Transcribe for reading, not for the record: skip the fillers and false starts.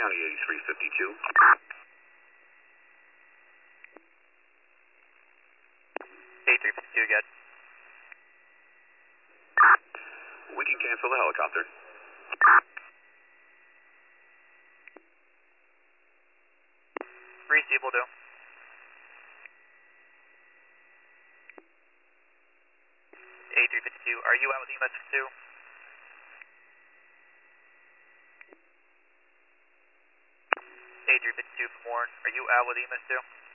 County 8352. A352 again. We can cancel the helicopter. Receive will do. A352, are you out with EMS 2? A352 from Warren, are you out with EMS 2?